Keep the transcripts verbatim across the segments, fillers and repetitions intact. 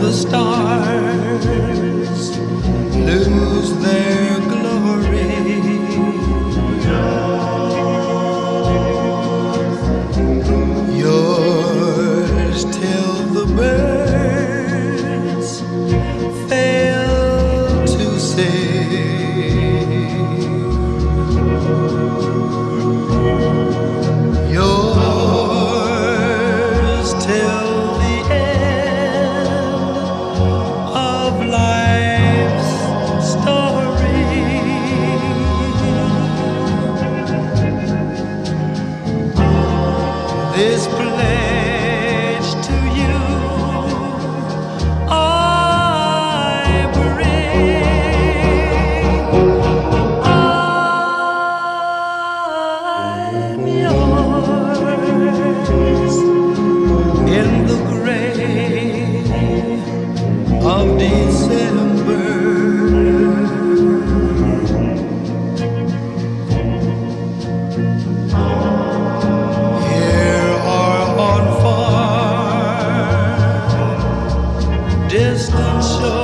the stars lose their glory. Yours till the birds fail to sing. Yours till the end of life's story. This pledge to you I bring. I'm yours in the gray of December. Here or on far distant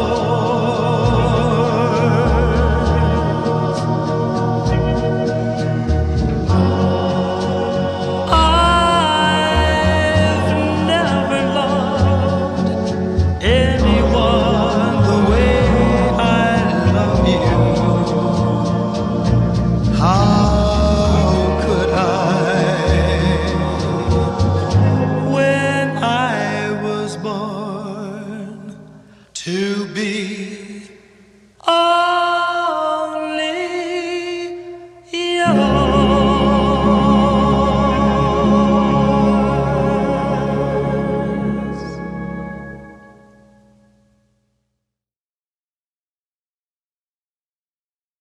shores, I've never loved anyone the way I love you. How could I, when I was born to be a